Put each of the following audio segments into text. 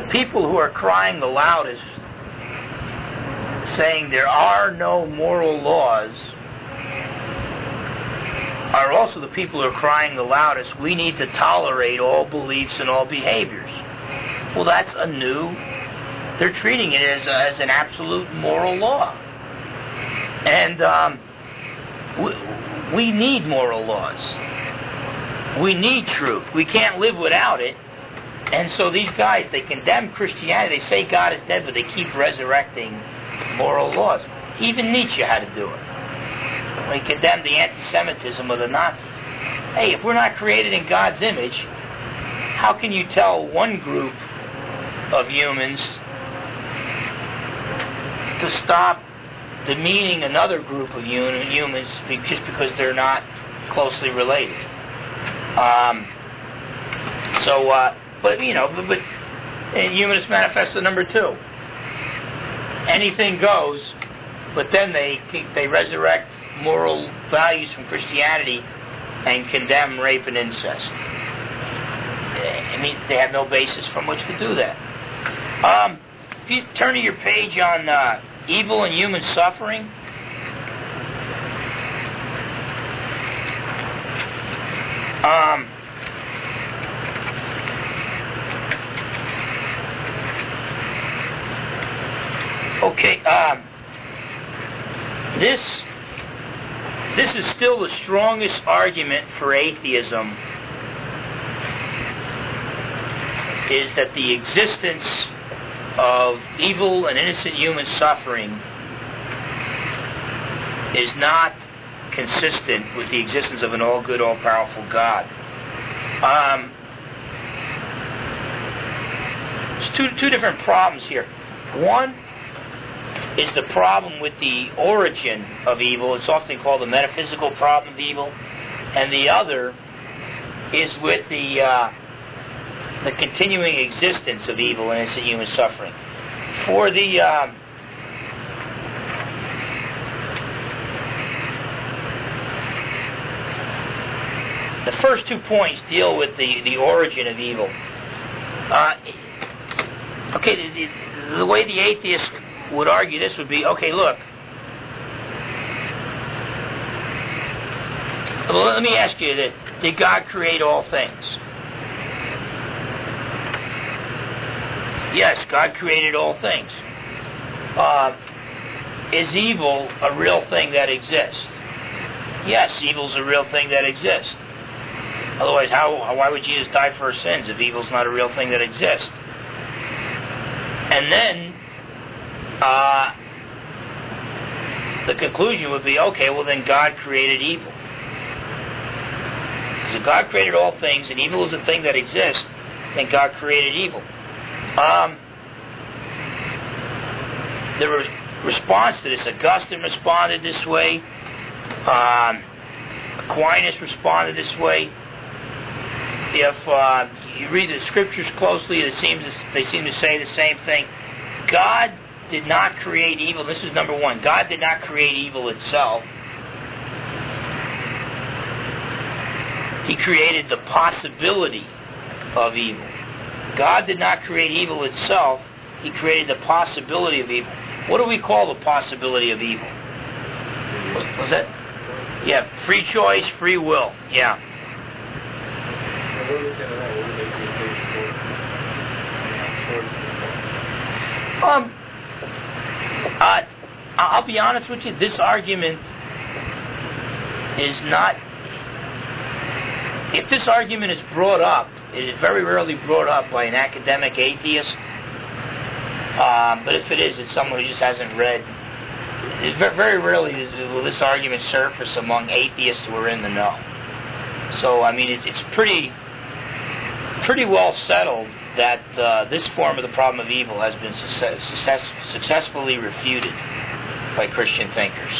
people who are crying the loudest, saying there are no moral laws, are also the people who are crying the loudest, we need to tolerate all beliefs and all behaviors. Well, that's they're treating it as an absolute moral law. And we need moral laws. We need truth. We can't live without it. And so these guys, they condemn Christianity. They say God is dead, but they keep resurrecting moral laws. Even Nietzsche had to do it. When he condemned the anti-Semitism of the Nazis. Hey, if we're not created in God's image, how can you tell one group of humans to stop demeaning another group of humans just because they're not closely related? But in Humanist Manifesto number 2, anything goes, but then they resurrect moral values from Christianity and condemn rape and incest. I mean, they have no basis from which to do that. If you turn to your page on evil and human suffering, this is still the strongest argument for atheism, is that the existence of evil and innocent human suffering is not consistent with the existence of an all-good, all-powerful God. There's two different problems here. One is the problem with the origin of evil. It's often called the metaphysical problem of evil. And the other is with the continuing existence of evil and innocent human suffering. For the first 2 points deal with the origin of evil. The way the atheist would argue this would be, okay, look, let me ask you, did God create all things? Yes, God created all things. Is evil a real thing that exists? Yes, evil's a real thing that exists. Otherwise, why would Jesus die for our sins if evil's not a real thing that exists? And then the conclusion would be, okay, well then God created evil. So God created all things, and evil is a thing that exists, then God created evil. The response to this, Augustine responded this way, Aquinas responded this way. If you read the scriptures closely, they seem to say the same thing. God did not create evil. This is number one. God did not create evil itself. He created the possibility of evil. God did not create evil itself. He created the possibility of evil. What do we call the possibility of evil? What was that? Yeah, free choice, free will. Yeah. I'll be honest with you, this argument is not... If this argument is brought up, it is very rarely brought up by an academic atheist. But if it is, it's someone who just hasn't read. Very rarely will this argument surface among atheists who are in the know. So, I mean, it's pretty well settled that this form of the problem of evil has been successfully refuted by Christian thinkers.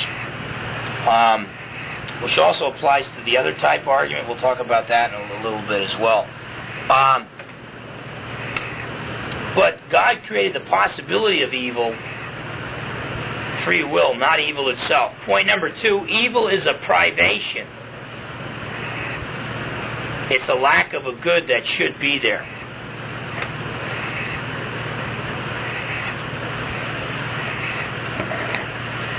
Which also applies to the other type argument. We'll talk about that in a little bit as well. But God created the possibility of evil, free will, not evil itself. Point number 2, evil is a privation. It's a lack of a good that should be there.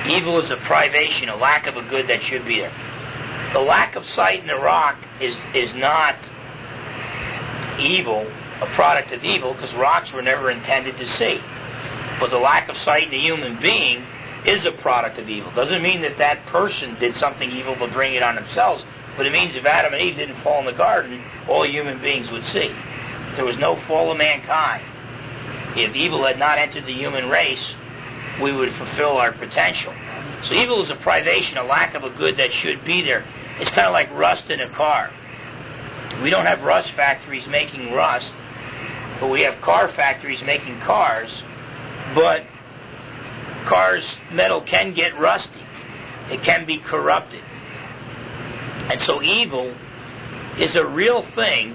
Evil is a privation, a lack of a good that should be there. The lack of sight in the rock is not evil, a product of evil, because rocks were never intended to see. But the lack of sight in a human being is a product of evil. Doesn't mean that that person did something evil to bring it on themselves, but it means if Adam and Eve didn't fall in the garden, all human beings would see. If there was no fall of mankind, if evil had not entered the human race, we would fulfill our potential. So evil is a privation, a lack of a good that should be there. It's kind of like rust in a car. We don't have rust factories making rust, but we have car factories making cars. But cars' metal can get rusty. It can be corrupted. And so evil is a real thing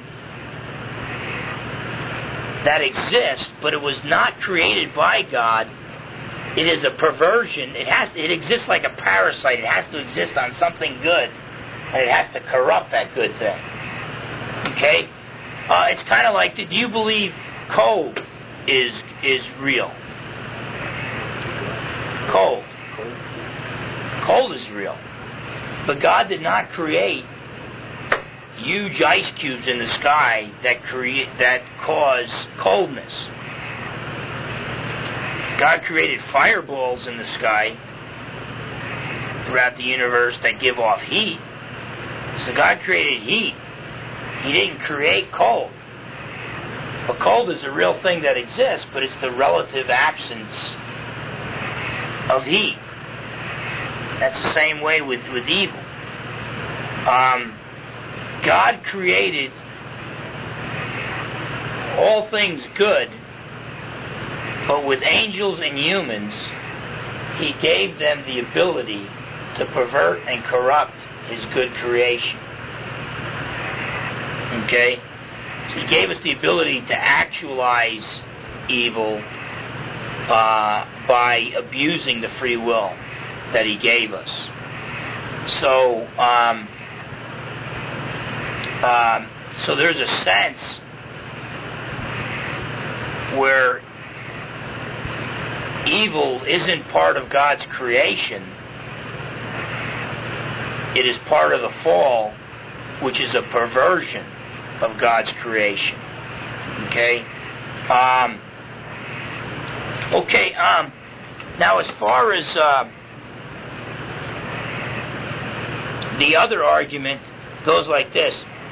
that exists, but it was not created by God. It is a perversion. It exists like a parasite. It has to exist on something good, and it has to corrupt that good thing. Okay? It's kind of like, do you believe cold is real? Cold is real. But God did not create huge ice cubes in the sky that cause coldness. God created fireballs in the sky throughout the universe that give off heat. So God created heat. He didn't create cold. But cold is a real thing that exists, but it's the relative absence of heat. That's the same way with evil. God created all things good, but with angels and humans, He gave them the ability to pervert and corrupt His good creation. Okay? So He gave us the ability to actualize evil by abusing the free will that He gave us. So, so there's a sense where evil isn't part of God's creation. It is part of the fall, which is a perversion of God's creation. Okay? Now as far as the other argument goes like this.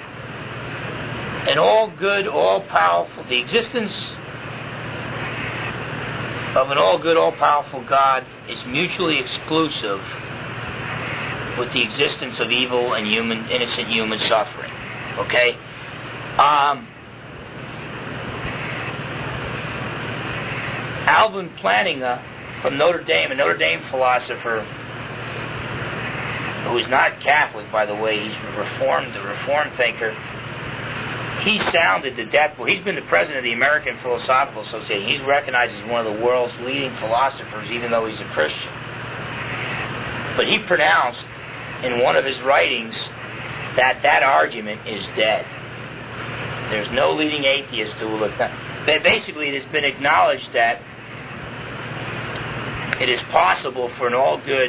An all-good, all-powerful, the existence of an all-good, all-powerful God is mutually exclusive with the existence of evil and innocent human suffering. Okay? Alvin Plantinga from Notre Dame, a Notre Dame philosopher who is not Catholic, by the way, he's a Reformed thinker. He sounded the death blow. He's been the president of the American Philosophical Association. He's recognized as one of the world's leading philosophers, even though he's a Christian. But he pronounced in one of his writings that argument is dead. There's no leading atheist who will acknowledge. Basically, it has been acknowledged that it is possible for an all-good,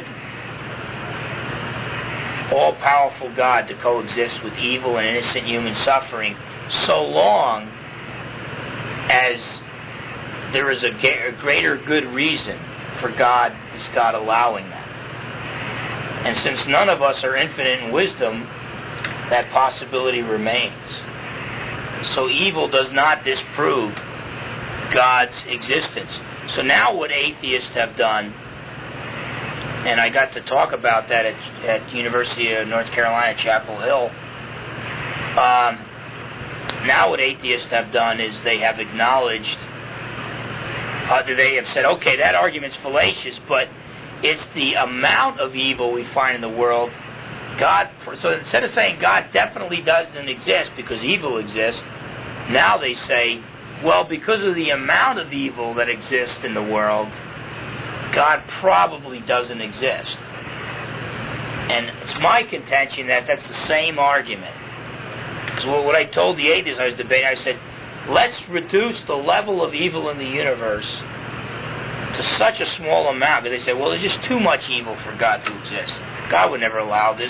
all-powerful God to coexist with evil and innocent human suffering, so long as there is a greater good reason for God allowing that. And since none of us are infinite in wisdom, that possibility remains. So evil does not disprove God's existence. So now what atheists have done, and I got to talk about that at University of North Carolina, Chapel Hill. Now what atheists have done is they have acknowledged, they have said, okay, that argument's fallacious, but it's the amount of evil we find in the world. So instead of saying God definitely doesn't exist because evil exists, now they say, well, because of the amount of evil that exists in the world, God probably doesn't exist. And it's my contention that that's the same argument. So what I told the atheists I was debating, I said, let's reduce the level of evil in the universe to such a small amount, because they say, well, there's just too much evil for God to exist. God would never allow this.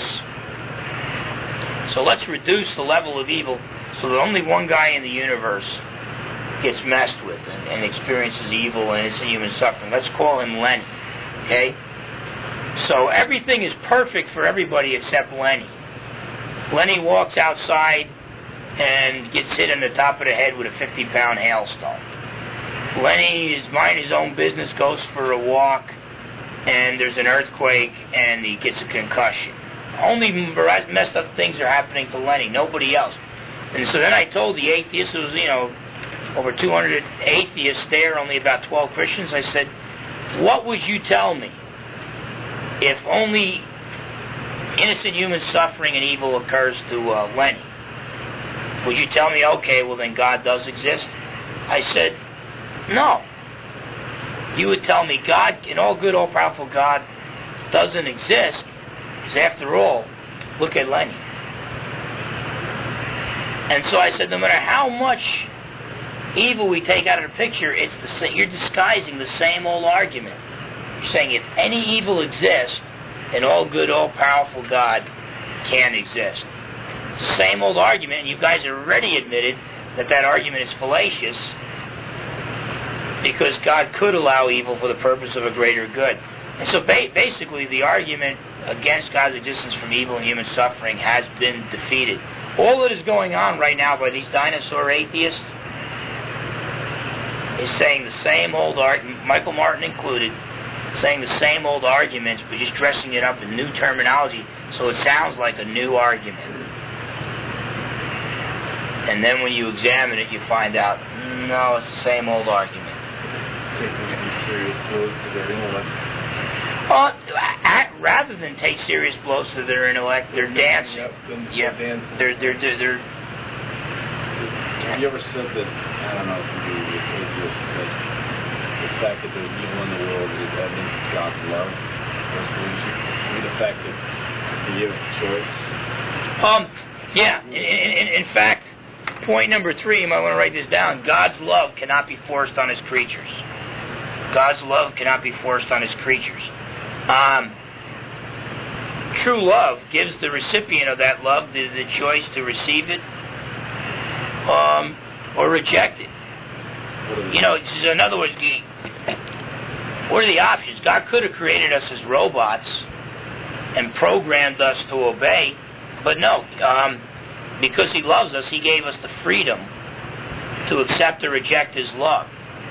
So let's reduce the level of evil so that only one guy in the universe gets messed with and experiences evil and it's a human suffering. Let's call him Lenny. Okay? So everything is perfect for everybody except Lenny. Lenny walks outside and gets hit in the top of the head with a 50-pound hailstone. Lenny is minding his own business, goes for a walk, and there's an earthquake, and he gets a concussion. Only messed up things are happening to Lenny, nobody else. And so then I told the atheists, it was, over 200 atheists there, only about 12 Christians. I said, what would you tell me if only innocent human suffering and evil occurs to Lenny? Would you tell me, okay, well then God does exist? I said, no. You would tell me God, an all good, all powerful God, doesn't exist, because after all, look at Lenny. And so I said, no matter how much evil we take out of the picture, you're disguising the same old argument. You're saying if any evil exists, an all good, all powerful God can exist. It's the same old argument, and you guys already admitted that argument is fallacious, because God could allow evil for the purpose of a greater good. And so basically the argument against God's existence from evil and human suffering has been defeated. All that is going on right now by these dinosaur atheists is saying the same old argument, Michael Martin included, saying the same old arguments, but just dressing it up in new terminology so it sounds like a new argument. And then when you examine it, you find out, no, it's the same old argument. Taking serious blows to their intellect. Rather than take serious blows to their intellect, they're dancing. Yep, they're. Have you ever said that, I don't know if you do with atheists, that the fact that there's evil in the world is evidence of God's love? Maybe the fact that He gives the choice? Yeah. In fact, point number 3, you might want to write this down. God's love cannot be forced on His creatures. God's love cannot be forced on His creatures. True love gives the recipient of that love the choice to receive it or reject it. In other words, what are the options? God could have created us as robots and programmed us to obey, but no. Because He loves us, He gave us the freedom to accept or reject His love.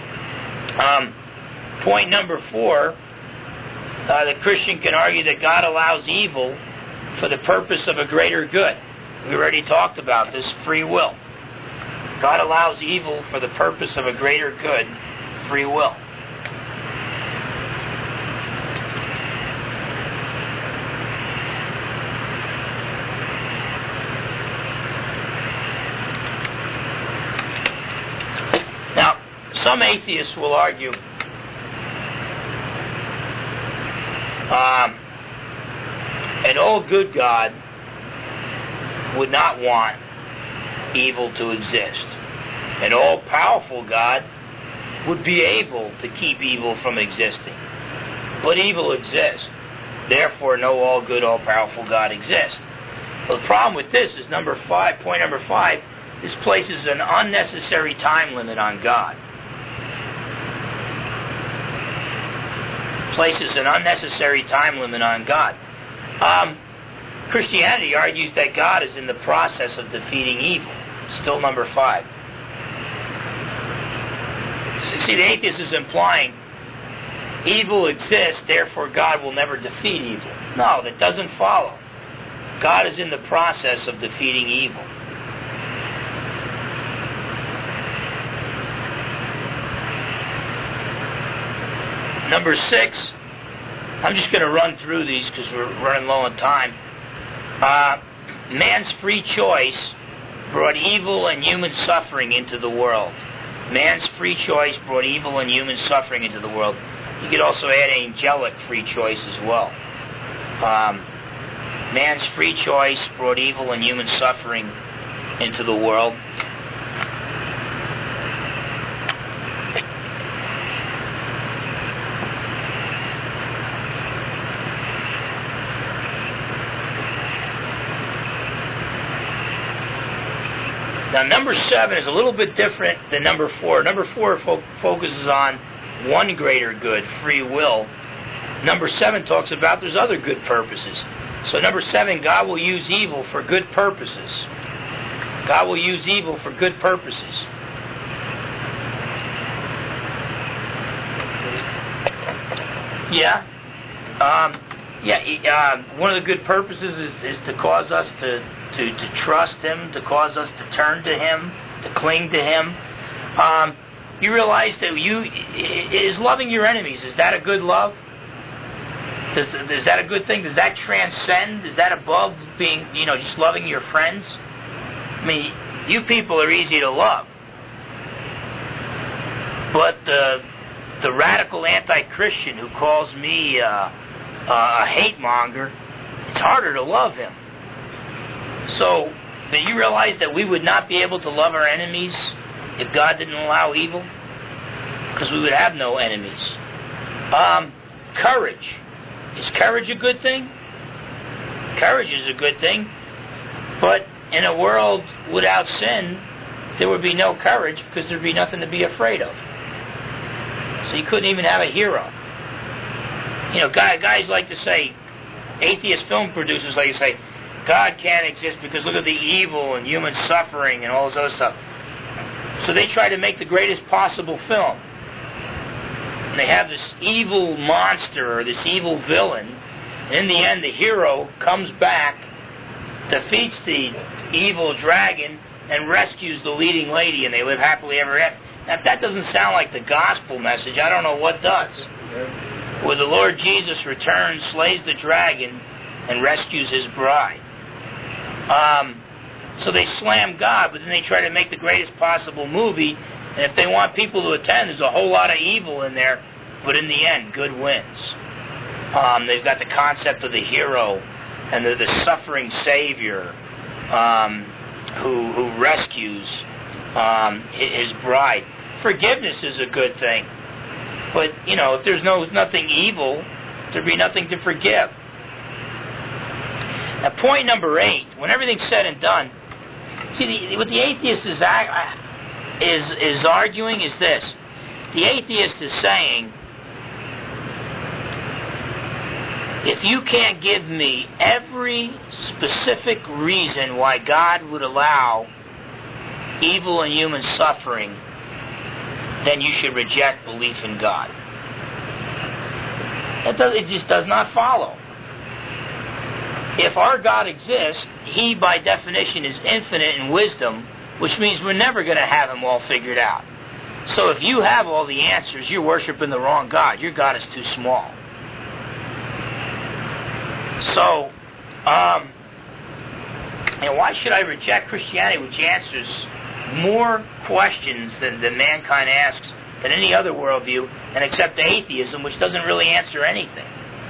Point number 4, the Christian can argue that God allows evil for the purpose of a greater good. We already talked about this, free will. God allows evil for the purpose of a greater good, free will. Now, some atheists will argue an all-good God would not want evil to exist. An all-powerful God would be able to keep evil from existing. But evil exists. Therefore, no all-good, all-powerful God exists. Well, the problem with this is point number 5, this places an unnecessary time limit on God. Places an unnecessary time limit on God. Christianity argues that God is in the process of defeating evil. Still number 5. See, the atheist is implying evil exists, therefore God will never defeat evil. No, that doesn't follow. God is in the process of defeating evil. Number 6, I'm just going to run through these because we're running low on time. Man's free choice brought evil and human suffering into the world. Man's free choice brought evil and human suffering into the world. You could also add angelic free choice as well. Man's free choice brought evil and human suffering into the world. Now, number 7 is a little bit different than number 4. Number 4 focuses on one greater good, free will. Number 7 talks about there's other good purposes. So number 7, God will use evil for good purposes. God will use evil for good purposes. One of the good purposes is to cause us to trust Him, to cause us to turn to Him, to cling to Him. You realize that is loving your enemies, is that a good love? Is that a good thing? Does that transcend? Is that above being, just loving your friends? I mean, you people are easy to love. But the radical anti-Christian who calls me a hate monger, it's harder to love him. So, do you realize that we would not be able to love our enemies if God didn't allow evil? Because we would have no enemies. Courage. Is courage a good thing? Courage is a good thing. But in a world without sin, there would be no courage because there would be nothing to be afraid of. So you couldn't even have a hero. Guys like to say, atheist film producers like to say, God can't exist because look at the evil and human suffering and all this other stuff. So they try to make the greatest possible film. And they have this evil monster or this evil villain. And in the end, the hero comes back, defeats the evil dragon, and rescues the leading lady, and they live happily ever after. Now, if that doesn't sound like the gospel message, I don't know what does. Where the Lord Jesus returns, slays the dragon, and rescues His bride. So they slam God, but then they try to make the greatest possible movie. And if they want people to attend, there's a whole lot of evil in there, but in the end, good wins. They've got the concept of the hero and the suffering Savior who rescues His bride. Forgiveness is a good thing, but if there's nothing evil, there'd be nothing to forgive. Now, point number 8, when everything's said and done, see, what the atheist is arguing is this. The atheist is saying, if you can't give me every specific reason why God would allow evil and human suffering, then you should reject belief in God. It just does not follow. If our God exists, He by definition is infinite in wisdom, which means we're never going to have Him all figured out. So if you have all the answers, you're worshiping the wrong God. Your God is too small. So, why should I reject Christianity, which answers more questions than mankind asks than any other worldview, and accept atheism, which doesn't really answer anything?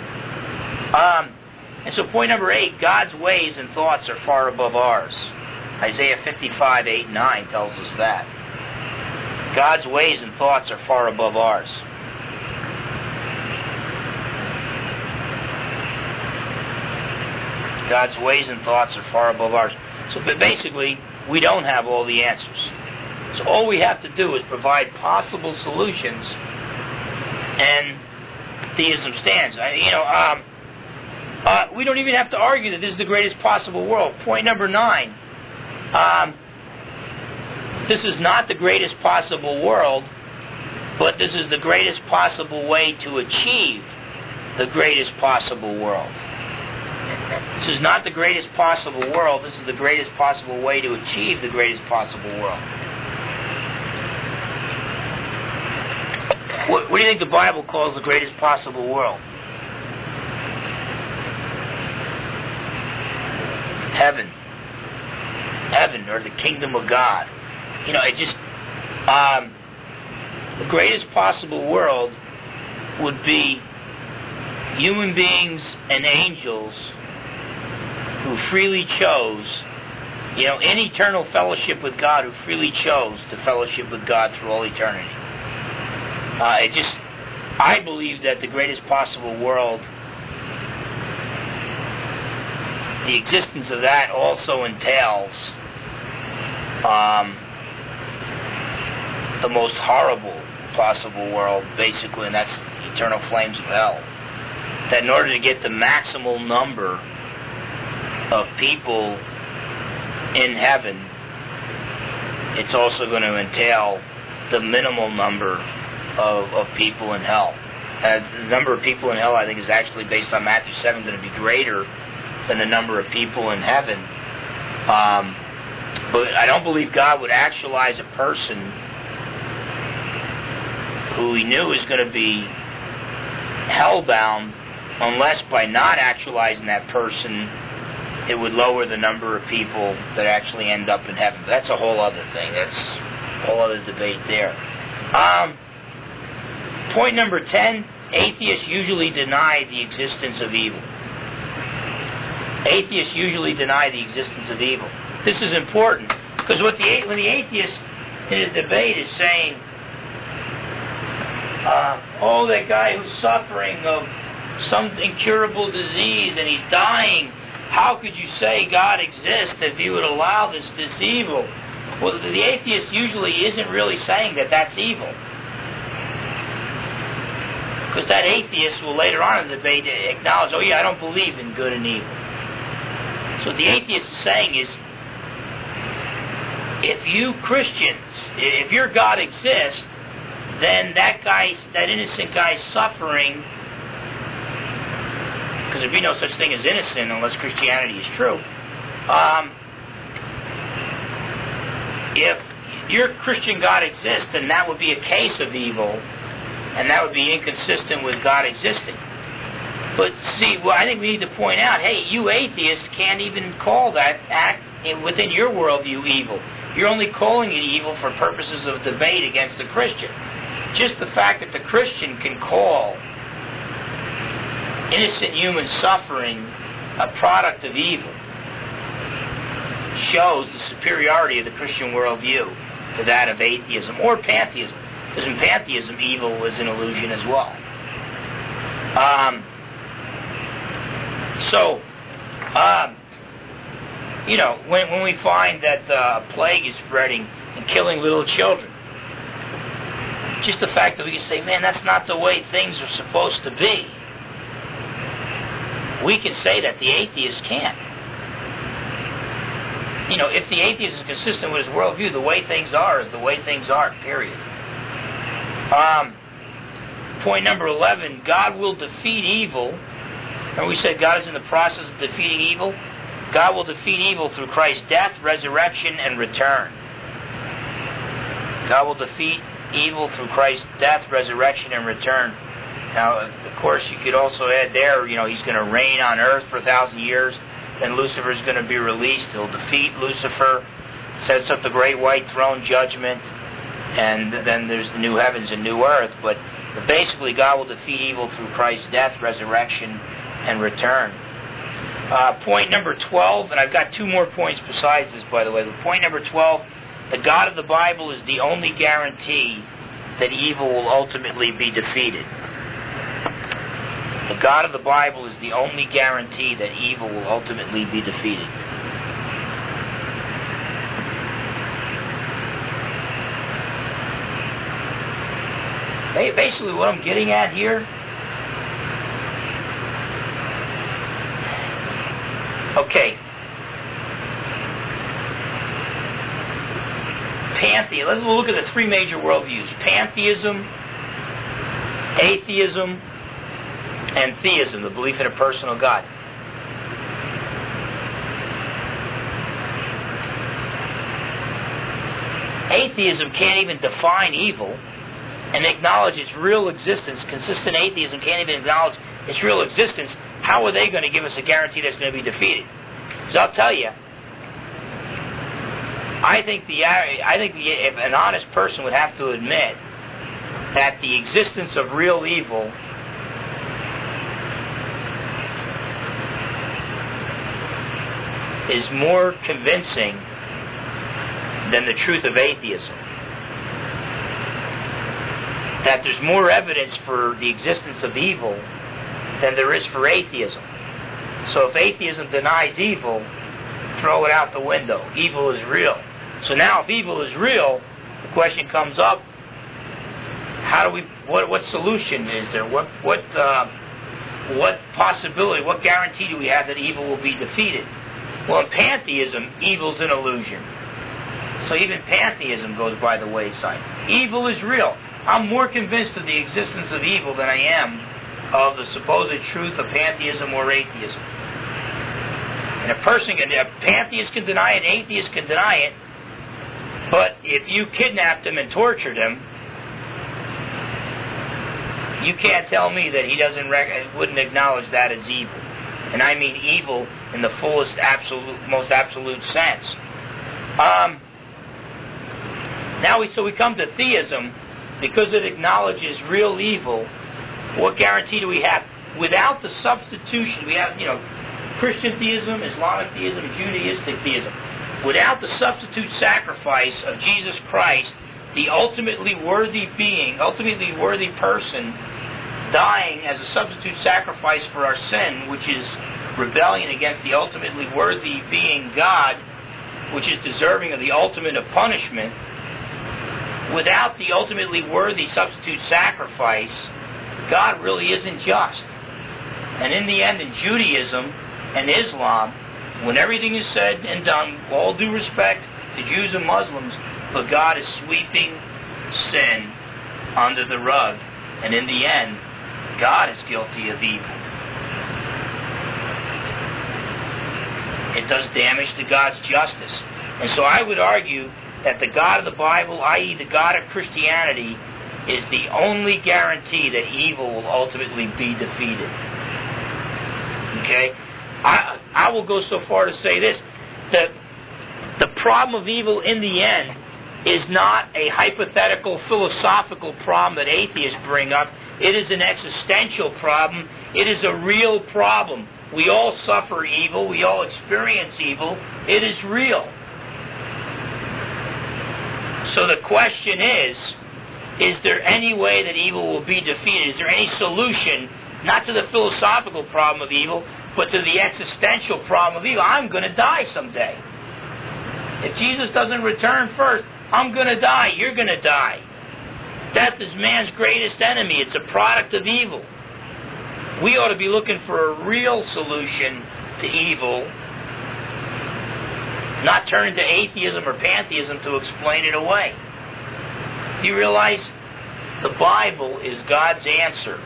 And so point number 8, God's ways and thoughts are far above ours. Isaiah 55, 8, 9 tells us that. God's ways and thoughts are far above ours. God's ways and thoughts are far above ours. So basically, we don't have all the answers. So all we have to do is provide possible solutions, and theism stands. We don't even have to argue that this is the greatest possible world. Point number 9. This is not the greatest possible world, but this is the greatest possible way to achieve the greatest possible world. This is not the greatest possible world. This is the greatest possible way to achieve the greatest possible world. What do you think the Bible calls the greatest possible world? Heaven. Heaven, or the kingdom of God. The greatest possible world would be human beings and angels who freely chose, in eternal fellowship with God, who freely chose to fellowship with God through all eternity. I believe that the greatest possible world, the existence of that also entails the most horrible possible world, basically, and that's eternal flames of hell. That in order to get the maximal number of people in heaven, it's also going to entail the minimal number of people in hell. The number of people in hell, I think, is actually, based on Matthew 7, going to be greater than the number of people in heaven. But I don't believe God would actualize a person who he knew was going to be hellbound, unless by not actualizing that person, it would lower the number of people that actually end up in heaven. But that's a whole other thing. That's a whole other debate there. Point number 10, atheists usually deny the existence of evil. Atheists usually deny the existence of evil. This is important, because when the atheist in a debate is saying, that guy who's suffering of some incurable disease and he's dying, how could you say God exists if he would allow this evil? Well, the atheist usually isn't really saying that that's evil. Because that atheist will later on in the debate acknowledge, I don't believe in good and evil. So what the atheist is saying is, if you Christians, if your God exists, then that innocent guy's suffering, because there'd be no such thing as innocent unless Christianity is true. If your Christian God exists, then that would be a case of evil, and that would be inconsistent with God existing. But see, I think we need to point out, hey, you atheists can't even call that act within your worldview evil. You're only calling it evil for purposes of debate against the Christian. Just the fact that the Christian can call innocent human suffering a product of evil shows the superiority of the Christian worldview to that of atheism or pantheism. Because in pantheism, evil is an illusion as well. When we find that a plague is spreading and killing little children, just the fact that we can say, man, that's not the way things are supposed to be. We can say that, the atheist can't. If the atheist is consistent with his worldview, the way things are is the way things are, period. Point number 11, God will defeat evil. And we said God is in the process of defeating evil. God will defeat evil through Christ's death, resurrection, and return. God will defeat evil through Christ's death, resurrection, and return. Now, of course, you could also add there, he's going to reign on earth for 1,000 years. Then Lucifer is going to be released. He'll defeat Lucifer, sets up the great white throne judgment, and then there's the new heavens and new earth. But basically, God will defeat evil through Christ's death, resurrection, and return. Point number 12, and I've got two more points besides this, by the way. But point number 12, the God of the Bible is the only guarantee that evil will ultimately be defeated. The God of the Bible is the only guarantee that evil will ultimately be defeated. Basically, what I'm getting at here, pantheism. Let's look at the three major worldviews: pantheism, atheism, and theism, the belief in a personal God. Atheism can't even define evil and acknowledge its real existence. Consistent atheism can't even acknowledge its real existence. How are they going to give us a guarantee that's going to be defeated? So I'll tell you, I think if an honest person would have to admit that the existence of real evil is more convincing than the truth of atheism. That there's more evidence for the existence of evil than there is for atheism. So if atheism denies evil, throw it out the window. Evil is real. So now if evil is real, the question comes up, what solution is there? What possibility, what guarantee do we have that evil will be defeated? Well, in pantheism, evil's an illusion. So even pantheism goes by the wayside. Evil is real. I'm more convinced of the existence of evil than I am of the supposed truth of pantheism or atheism. And a pantheist can deny it, atheist can deny it, but if you kidnapped him and tortured him, you can't tell me that he wouldn't acknowledge that as evil. And I mean evil in the fullest, most absolute sense. So we come to theism, because it acknowledges real evil. What guarantee do we have? Without the substitution, we have, Christian theism, Islamic theism, Judaistic theism. Without the substitute sacrifice of Jesus Christ, the ultimately worthy being, ultimately worthy person, dying as a substitute sacrifice for our sin, which is rebellion against the ultimately worthy being God, which is deserving of the ultimate of punishment. Without the ultimately worthy substitute sacrifice, God really isn't just. And in the end, in Judaism and Islam, when everything is said and done, with all due respect to Jews and Muslims, but God is sweeping sin under the rug. And in the end, God is guilty of evil. It does damage to God's justice. And so I would argue that the God of the Bible, i.e. the God of Christianity, is the only guarantee that evil will ultimately be defeated. Okay? I will go so far to say this, that the problem of evil in the end is not a hypothetical philosophical problem that atheists bring up. It is an existential problem. It is a real problem. We all suffer evil. We all experience evil. It is real. So the question is there any way that evil will be defeated? Is there any solution, not to the philosophical problem of evil, but to the existential problem of evil? I'm going to die someday. If Jesus doesn't return first, I'm going to die. You're going to die. Death is man's greatest enemy. It's a product of evil. We ought to be looking for a real solution to evil, not turning to atheism or pantheism to explain it away. You realize the Bible is God's answer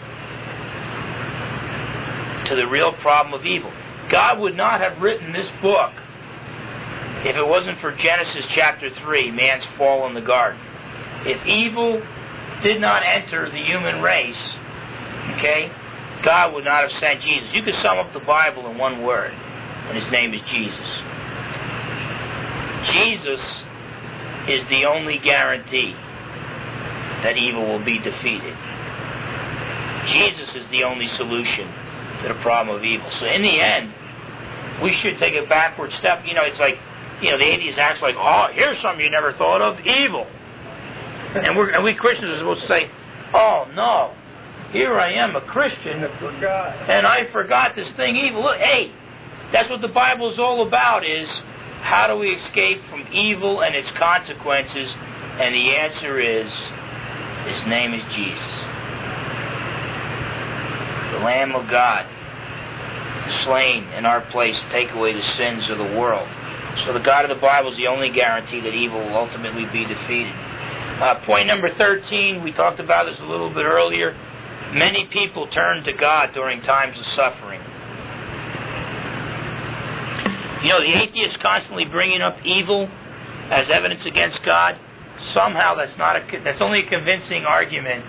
to the real problem of evil. God would not have written this book if it wasn't for Genesis chapter 3, man's fall in the garden. If evil did not enter the human race, okay, God would not have sent Jesus. You could sum up the Bible in one word, and his name is Jesus. Jesus is the only guarantee that evil will be defeated. Jesus is the only solution to the problem of evil. So in the end, we should take a backward step. It's like, the atheist acts like, oh, here's something you never thought of, evil. And we Christians are supposed to say, oh no, here I am, a Christian, and I forgot this thing evil. Look, hey, that's what the Bible is all about, is how do we escape from evil and its consequences? And the answer is, his name is Jesus. The Lamb of God, slain in our place to take away the sins of the world. So the God of the Bible is the only guarantee that evil will ultimately be defeated. Point number 13, we talked about this a little bit earlier. Many people turn to God during times of suffering. The atheists constantly bringing up evil as evidence against God. Somehow that's only a convincing argument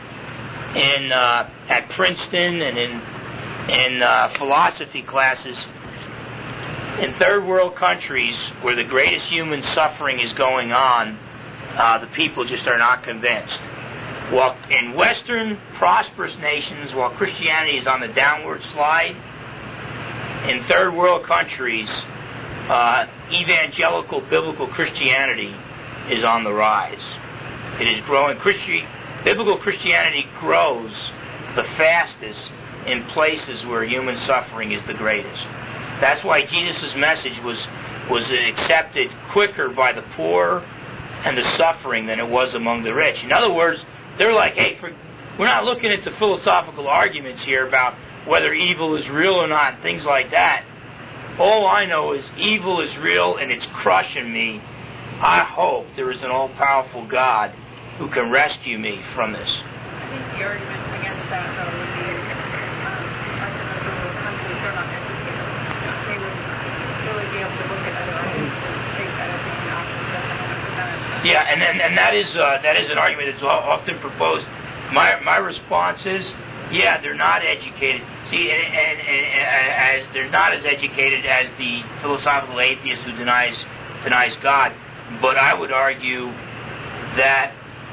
at Princeton and in philosophy classes. In third world countries where the greatest human suffering is going on, the people just are not convinced. While in Western prosperous nations, while Christianity is on the downward slide, in third world countries, evangelical biblical Christianity is on the rise. It is growing. Biblical Christianity grows the fastest in places where human suffering is the greatest. That's why Jesus' message was was accepted quicker by the poor and the suffering than it was among the rich. In other words, they're like, hey, we're not looking at the philosophical arguments here about whether evil is real or not, things like that. All I know is evil is real and it's crushing me. I hope there is an all-powerful God who can rescue me from this. I think the argument against that, though, would be countries are not educated. They would really be able to look at other arguments and take that as being option. Yeah, and that is an argument that's often proposed. My response is, yeah, they're not educated. See, and as they're not as educated as the philosophical atheist who denies God. But I would argue that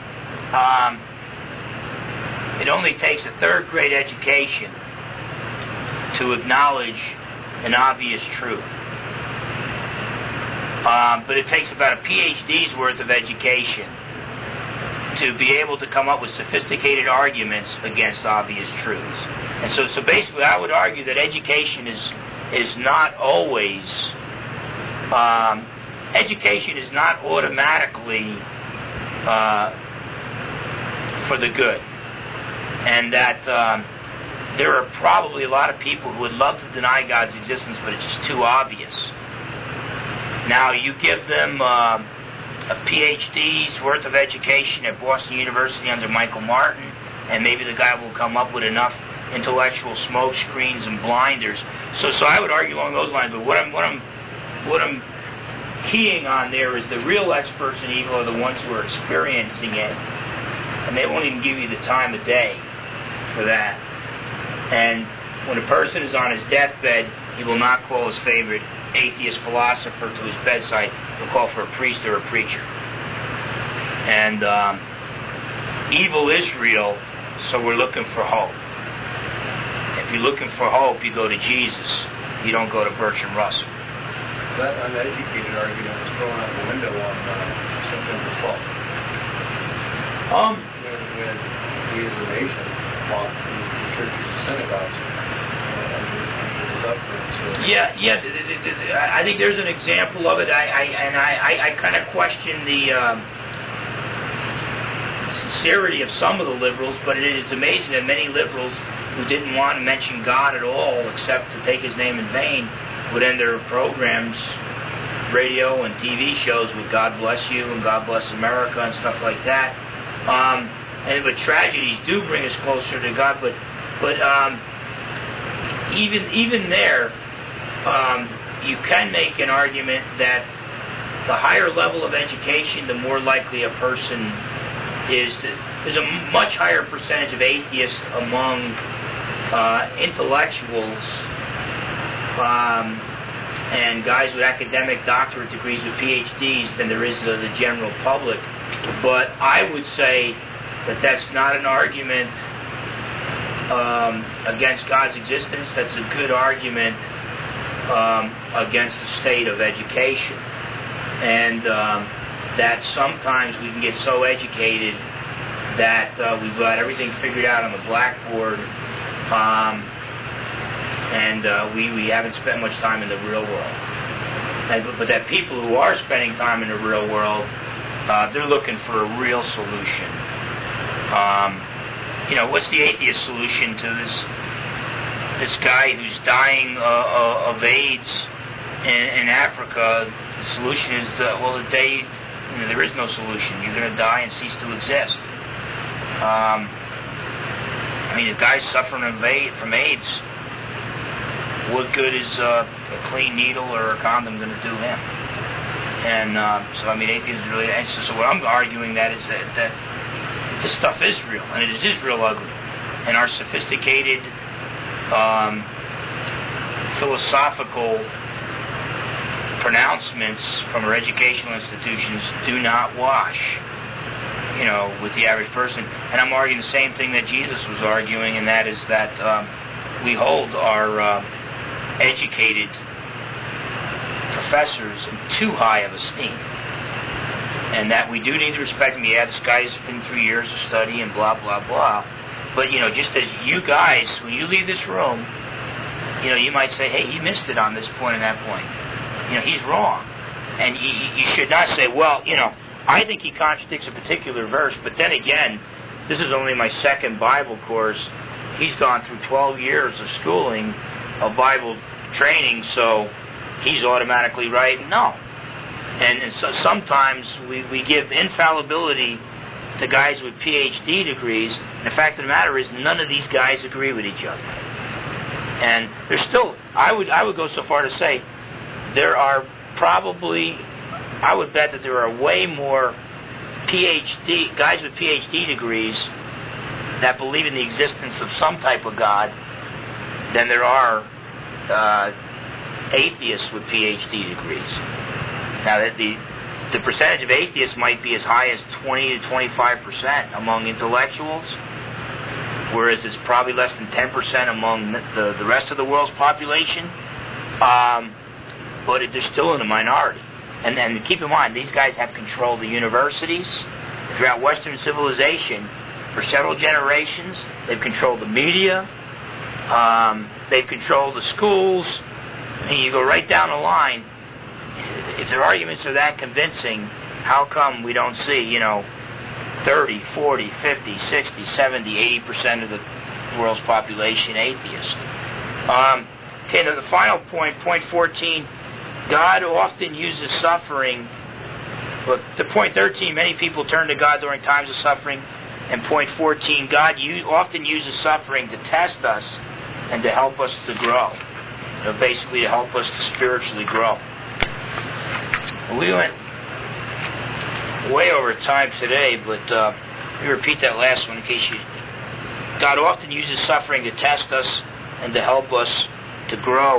it only takes a third-grade education to acknowledge an obvious truth. But it takes about a PhD's worth of education to be able to come up with sophisticated arguments against obvious truths. And so basically I would argue that education is not always, education is not automatically for the good. And that there are probably a lot of people who would love to deny God's existence, but it's just too obvious. Now, you give them a PhD's worth of education at Boston University under Michael Martin, and maybe the guy will come up with enough intellectual smoke screens and blinders. So I would argue along those lines. But what I'm keying on there is the real experts in evil are the ones who are experiencing it, and they won't even give you the time of day for that. And when a person is on his deathbed, he will not call his favorite atheist philosopher to his bedside. He'll call for a priest or a preacher. And evil is real, so we're looking for hope. If you're looking for hope, you go to Jesus. You don't go to Bertrand Russell. That uneducated argument was thrown out the window on September 12th. When we as a nation fought the churches and synagogues. Yeah. I think there's an example of it. I kind of question the sincerity of some of the liberals, but it is amazing that many liberals who didn't want to mention God at all, except to take His name in vain, would end their programs, radio and TV shows with "God bless you" and "God bless America" and stuff like that. But tragedies do bring us closer to God. But even there, you can make an argument that the higher level of education, the more likely a person is to. There's a much higher percentage of atheists among intellectuals and guys with academic doctorate degrees with PhDs than there is the general public. But I would say that that's not an argument against God's existence. That's a good argument against the state of education. And that sometimes we can get so educated that we've got everything figured out on the blackboard, and we haven't spent much time in the real world. But that people who are spending time in the real world, they're looking for a real solution. What's the atheist solution to this guy who's dying of AIDS in Africa? The solution is, the day there is no solution. You're going to die and cease to exist. The guy's suffering from AIDS. What good is a clean needle or a condom going to do him? And atheism is really. And so what I'm arguing that is that this stuff is real, and it is real ugly. And our sophisticated philosophical pronouncements from our educational institutions do not wash, with the average person. And I'm arguing the same thing that Jesus was arguing, and that is that we hold our educated professors in too high of esteem, and that we do need to respect them. Yeah, this guy's been 3 years of study and blah, blah, blah. But, just as you guys, when you leave this room, you might say, hey, you missed it on this point and that point. he's wrong. And you should not say, well, I think he contradicts a particular verse, but then again, this is only my second Bible course. He's gone through 12 years of schooling, of Bible training, so he's automatically right. No. And so sometimes we give infallibility to guys with PhD degrees. The fact of the matter is, none of these guys agree with each other. And there's still, I would go so far to say, there are probably, I would bet that there are way more guys with PhD degrees that believe in the existence of some type of God than there are atheists with PhD degrees. Now, the percentage of atheists might be as high as 20 to 25% among intellectuals, whereas it's probably less than 10% among the rest of the world's population. But they're still in the minority. And then keep in mind, these guys have controlled the universities throughout Western civilization for several generations. They've controlled the media. They've controlled the schools. And you go right down the line. If their arguments are that convincing, how come we don't see, 30, 40, 50, 60, 70, 80% of the world's population atheist? Okay, now the final point 14, God often uses suffering. Well, to point 13, many people turn to God during times of suffering. And point 14, God often uses suffering to test us and to help us to grow. Basically to help us to spiritually grow. We went way over time today, but let me repeat that last one in case you... God often uses suffering to test us and to help us to grow.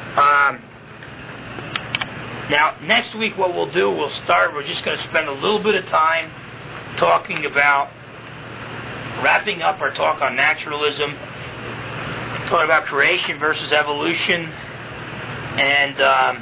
Now, next week what we'll do, we're just going to spend a little bit of time talking about, wrapping up our talk on naturalism, talking about creation versus evolution, and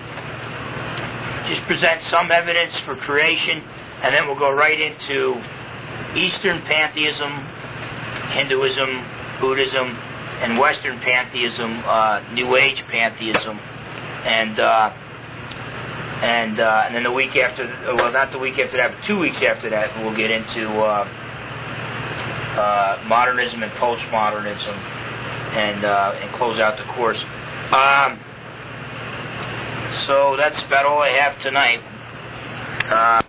just present some evidence for creation, and then we'll go right into Eastern pantheism, Hinduism, Buddhism, and Western pantheism, New Age pantheism, and then the week after, well, not the week after that, but 2 weeks after that, we'll get into modernism and postmodernism, and close out the course. So that's about all I have tonight.